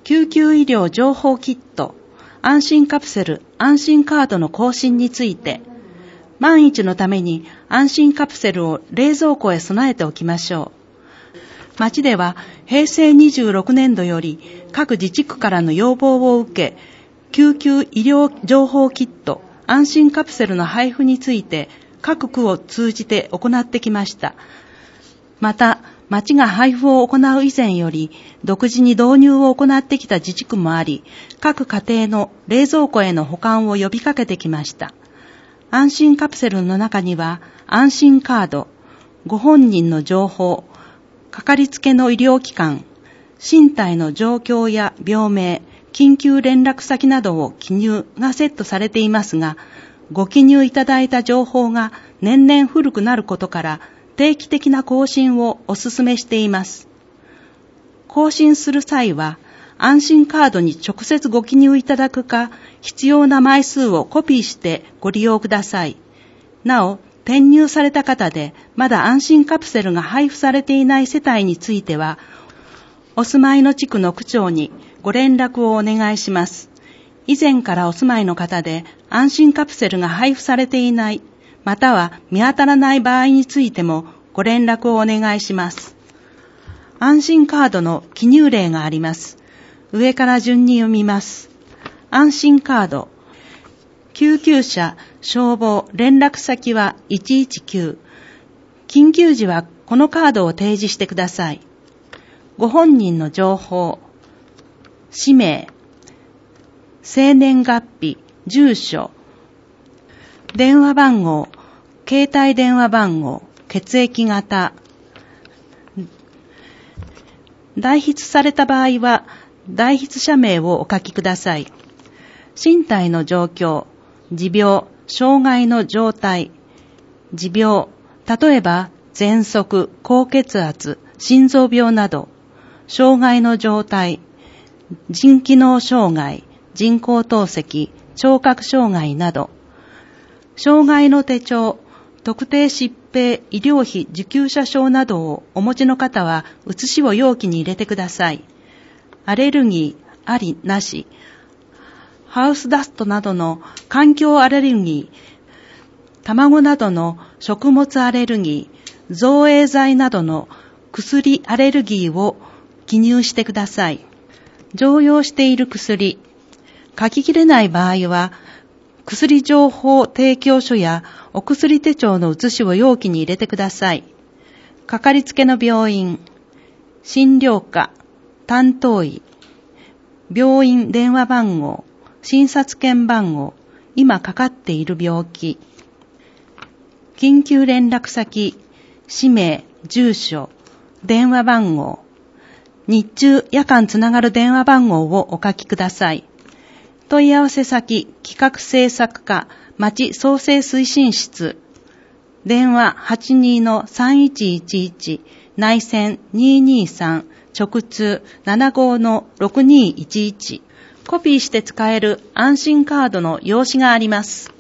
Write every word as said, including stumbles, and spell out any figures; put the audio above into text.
救急医療情報キット、安心カプセル、安心カードの更新について、万一のために安心カプセルを冷蔵庫へ備えておきましょう。町ではへいせいにじゅうろくねんどより各自治区からの要望を受け、救急医療情報キット、安心カプセルの配布について各区を通じて行ってきました。また、町が配布を行う以前より独自に導入を行ってきた自治区もあり、各家庭の冷蔵庫への保管を呼びかけてきました。安心カプセルの中には安心カード、ご本人の情報、かかりつけの医療機関、身体の状況や病名、緊急連絡先などを記入がセットされていますが、ご記入いただいた情報が年々古くなることから定期的な更新をお勧めしています。更新する際は安心カードに直接ご記入いただくか、必要な枚数をコピーしてご利用ください。なお、転入された方でまだ安心カプセルが配布されていない世帯については、お住まいの地区の区長にご連絡をお願いします。以前からお住まいの方で安心カプセルが配布されていない、または見当たらない場合についてもご連絡をお願いします。安心カードの記入例があります。上から順に読みます。安心カード。救急車、消防、連絡先はいちいちきゅう。緊急時はこのカードを提示してください。ご本人の情報、氏名、生年月日、住所、電話番号、携帯電話番号、血液型。代筆された場合は、代筆者名をお書きください。身体の状況、持病、障害の状態、持病、例えば、喘息、高血圧、心臓病など、障害の状態、腎機能障害、人工透析、聴覚障害など、障害の手帳、特定疾病医療費受給者証などをお持ちの方は写しを容器に入れてください。アレルギーありなし、ハウスダストなどの環境アレルギー、卵などの食物アレルギー、造影剤などの薬アレルギーを記入してください。常用している薬、書ききれない場合は、薬情報提供書やお薬手帳の写しを容器に入れてください。かかりつけの病院、診療科、担当医、病院電話番号、診察券番号、今かかっている病気、緊急連絡先、氏名、住所、電話番号、日中夜間つながる電話番号をお書きください。問い合わせ先、企画政策課、町創生推進室、電話 はちにーさんいちいちいち、内線にーにーさん、直通 ななごーろくにーいちいち、コピーして使える安心カードの用紙があります。